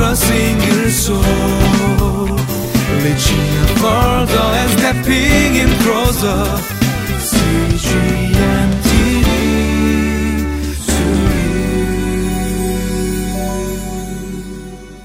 a single soul, reaching out further and stepping in closer. CGNTV to you.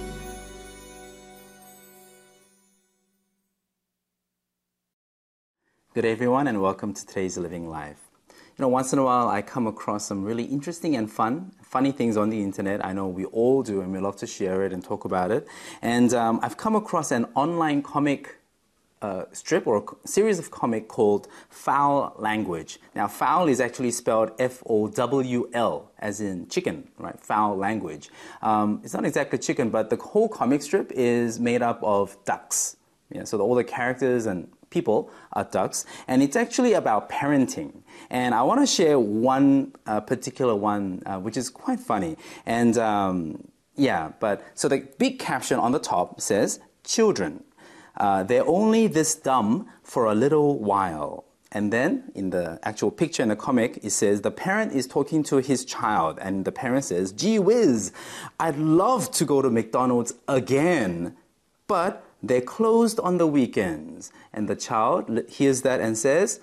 Good day, everyone, and welcome to today's Living Life. Once in a while I come across some really interesting and funny things on the internet. I know we all do, and we love to share it and talk about it. And I've come across an online comic strip or a series of comic called Fowl Language. Now, fowl is actually spelled F-O-W-L, as in chicken, right? Fowl Language. It's not exactly chicken, but the whole comic strip is made up of ducks. So all the characters and people are ducks, and it's actually about parenting. And I want to share one particular one, which is quite funny. And so the big caption on the top says, "Children, they're only this dumb for a little while." And then in the actual picture in the comic, it says the parent is talking to his child, and the parent says, "Gee whiz, I'd love to go to McDonald's again, but they're closed on the weekends." And the child hears that and says,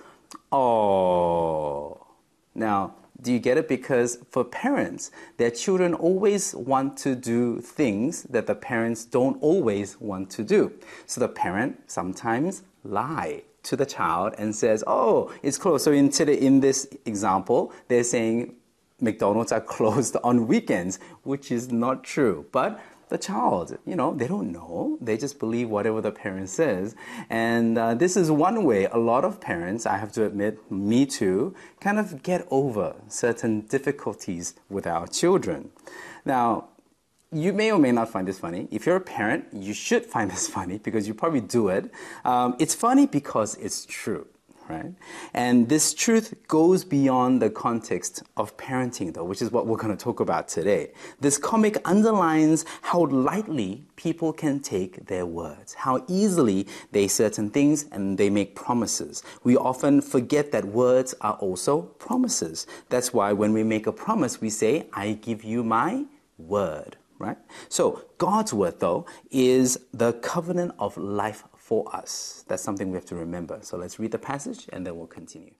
"Oh." Now, do you get it? Because for parents, their children always want to do things that the parents don't always want to do. So the parent sometimes lie to the child and says, "Oh, it's closed." So in this example, they're saying McDonald's are closed on weekends, which is not true. But the child, they don't know. They just believe whatever the parent says. And this is one way a lot of parents, I have to admit, me too, kind of get over certain difficulties with our children. Now, you may or may not find this funny. If you're a parent, you should find this funny because you probably do it. It's funny because it's true. Right? And this truth goes beyond the context of parenting, though, which is what we're going to talk about today. This comic underlines how lightly people can take their words, how easily they say certain things and they make promises. We often forget that words are also promises. That's why when we make a promise, we say, "I give you my word." Right? So God's word, though, is the covenant of life for us. That's something we have to remember. So let's read the passage and then we'll continue.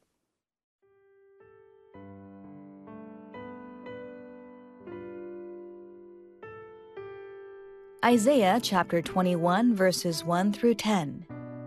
Isaiah chapter 21, verses 1 through 10.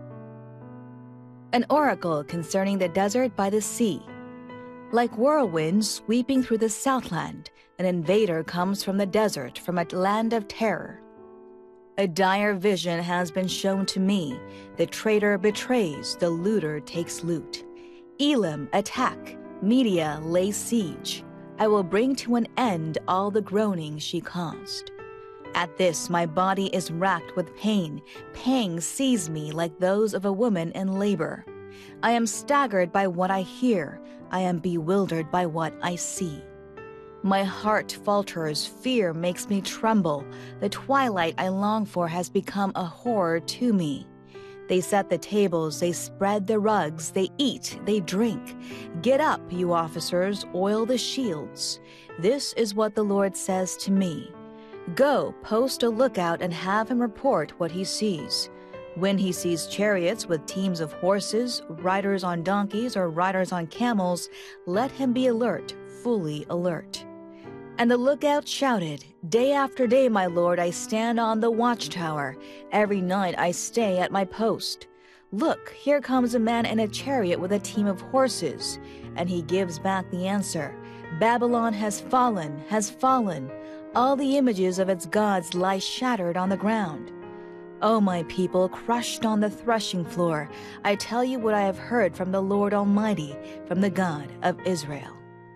An oracle concerning the desert by the sea. Like whirlwinds sweeping through the southland, an invader comes from the desert, from a land of terror. A dire vision has been shown to me. The traitor betrays, the looter takes loot. Elam, attack. Media, lay siege. I will bring to an end all the groaning she caused. At this, my body is racked with pain. Pangs seize me like those of a woman in labor. I am staggered by what I hear. I am bewildered by what I see. My heart falters, fear makes me tremble. The twilight I long for has become a horror to me. They set the tables, they spread the rugs, they eat, they drink. Get up, you officers, oil the shields. This is what the Lord says to me. Go, post a lookout and have him report what he sees. When he sees chariots with teams of horses, riders on donkeys or riders on camels, let him be alert, fully alert. And the lookout shouted, Day after day, my lord, I stand on the watchtower. Every night I stay at my post. Look, here comes a man in a chariot with a team of horses. And he gives back the answer, Babylon has fallen, has fallen. All the images of its gods lie shattered on the ground. O my people, crushed on the threshing floor, I tell you what I have heard from the Lord Almighty, from the God of Israel.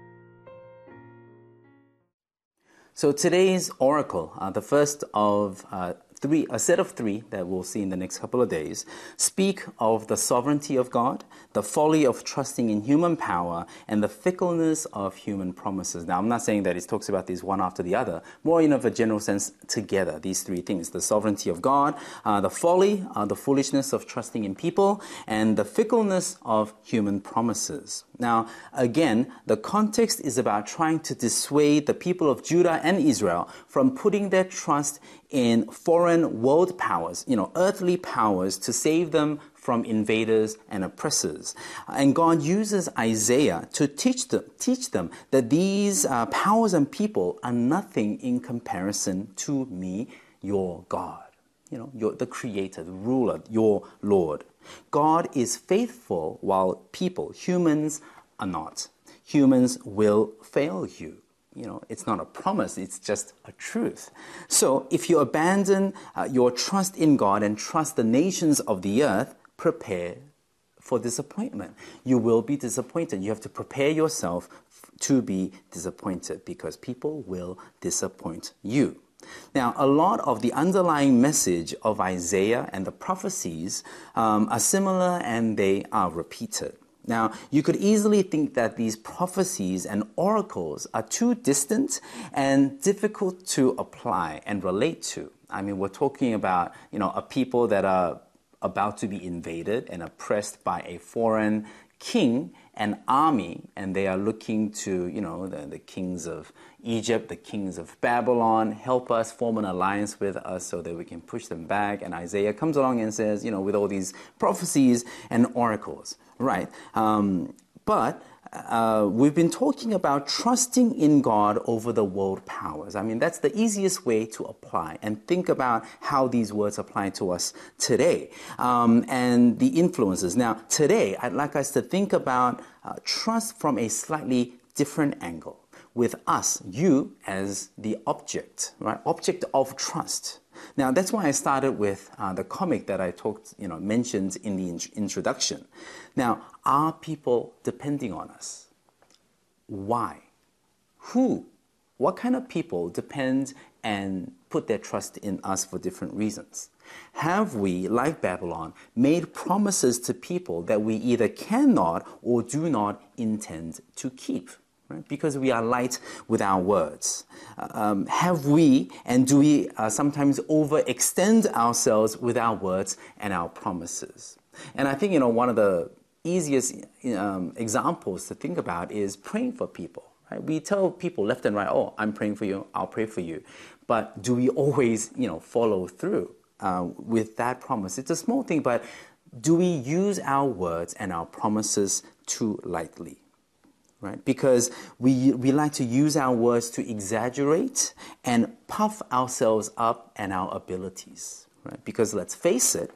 So today's oracle, the first of a set of three that we'll see in the next couple of days, speak of the sovereignty of God, the folly of trusting in human power, and the fickleness of human promises. Now, I'm not saying that it talks about these one after the other, more in a general sense together, these three things: the sovereignty of God, the folly, the foolishness of trusting in people, and the fickleness of human promises. Now, again, the context is about trying to dissuade the people of Judah and Israel from putting their trust in foreign world powers, earthly powers, to save them from invaders and oppressors. And God uses Isaiah to teach them that these powers and people are nothing in comparison to me, your God. You're the creator, the ruler, your Lord. God is faithful while humans are not. Humans will fail you. It's not a promise, it's just a truth. So if you abandon your trust in God and trust the nations of the earth, prepare for disappointment. You will be disappointed. You have to prepare yourself to be disappointed because people will disappoint you. Now, a lot of the underlying message of Isaiah and the prophecies are similar and they are repeated. Now, you could easily think that these prophecies and oracles are too distant and difficult to apply and relate to. I mean, we're talking about, a people that are about to be invaded and oppressed by a foreign king and army, and they are looking to, the kings of Egypt, the kings of Babylon, help us form an alliance with us so that we can push them back. And Isaiah comes along and says, with all these prophecies and oracles, right? But we've been talking about trusting in God over the world powers. I mean, that's the easiest way to apply and think about how these words apply to us today and the influences. Now, today, I'd like us to think about trust from a slightly different angle, with us, you, as the object, right? Object of trust. Now, that's why I started with the comic that I mentioned in the introduction. Now, are people depending on us? Why? Who? What kind of people depend and put their trust in us for different reasons? Have we, like Babylon, made promises to people that we either cannot or do not intend to keep? Right? Because we are light with our words. Have we and do we sometimes overextend ourselves with our words and our promises? And I think, one of the easiest examples to think about is praying for people. Right? We tell people left and right, oh, I'm praying for you, I'll pray for you. But do we always, follow through with that promise? It's a small thing, but do we use our words and our promises too lightly? Right? Because we like to use our words to exaggerate and puff ourselves up and our abilities. Right? Because let's face it,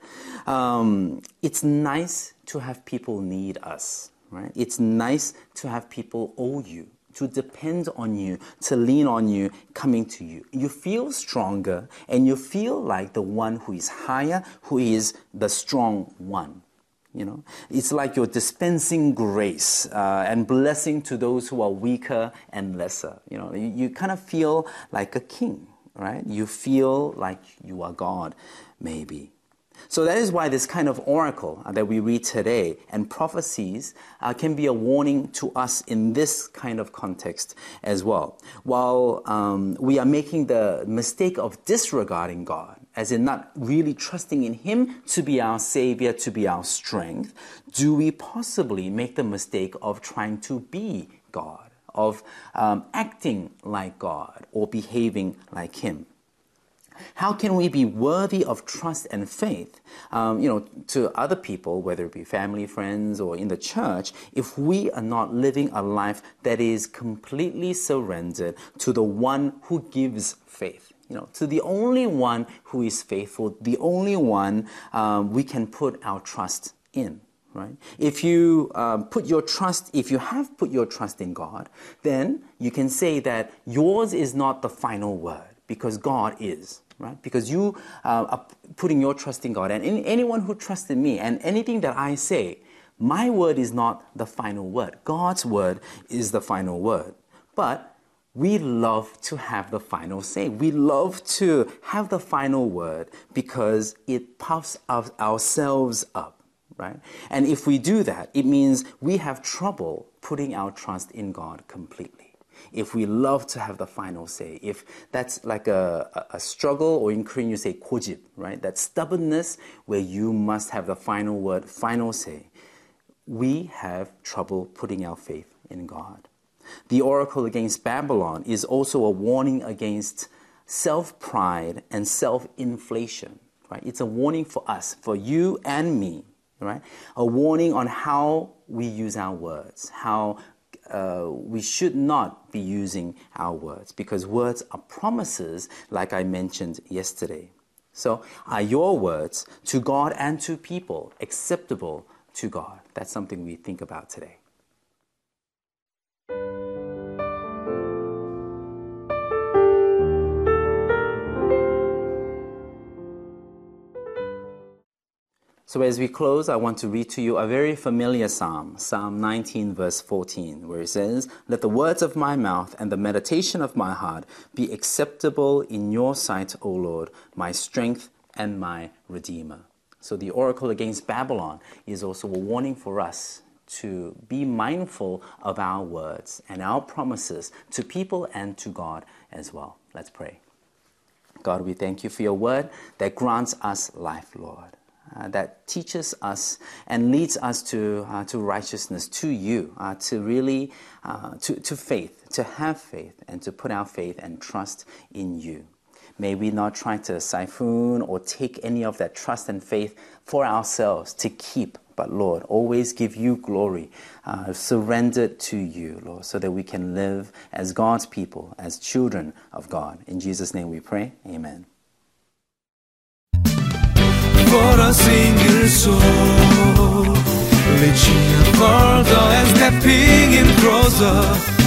it's nice to have people need us. Right? It's nice to have people owe you, to depend on you, to lean on you, coming to you. You feel stronger and you feel like the one who is higher, who is the strong one. It's like you're dispensing grace and blessing to those who are weaker and lesser. You kind of feel like a king, right? You feel like you are God, maybe. So that is why this kind of oracle that we read today and prophecies can be a warning to us in this kind of context as well. While we are making the mistake of disregarding God, as in not really trusting in Him to be our Savior, to be our strength, do we possibly make the mistake of trying to be God, of acting like God or behaving like Him? How can we be worthy of trust and faith, to other people, whether it be family, friends, or in the church, if we are not living a life that is completely surrendered to the one who gives faith? To the only one who is faithful, the only one we can put our trust in, right? If you have put your trust in God, then you can say that yours is not the final word because God is, right? Because you are putting your trust in God, and anyone who trusts in me and anything that I say, my word is not the final word. God's word is the final word. But we love to have the final say. We love to have the final word because it puffs ourselves up, right? And if we do that, it means we have trouble putting our trust in God completely. If we love to have the final say, if that's like a struggle, or in Korean you say 고집, right? That stubbornness where you must have the final word, final say. we have trouble putting our faith in God. The oracle against Babylon is also a warning against self-pride and self-inflation. Right? It's a warning for us, for you and me. Right? A warning on how we use our words, how we should not be using our words, because words are promises, like I mentioned yesterday. So are your words to God and to people acceptable to God? That's something we think about today. So as we close, I want to read to you a very familiar psalm, Psalm 19, verse 14, where it says, "Let the words of my mouth and the meditation of my heart be acceptable in your sight, O Lord, my strength and my Redeemer." So the oracle against Babylon is also a warning for us to be mindful of our words and our promises to people and to God as well. Let's pray. God, we thank you for your word that grants us life, Lord. That teaches us and leads us to righteousness, to you, to really, to faith, to have faith and to put our faith and trust in you. May we not try to siphon or take any of that trust and faith for ourselves to keep, but Lord, always give you glory, surrender to you, Lord, so that we can live as God's people, as children of God. In Jesus' name we pray, amen. For a single soul, reaching further and stepping in closer.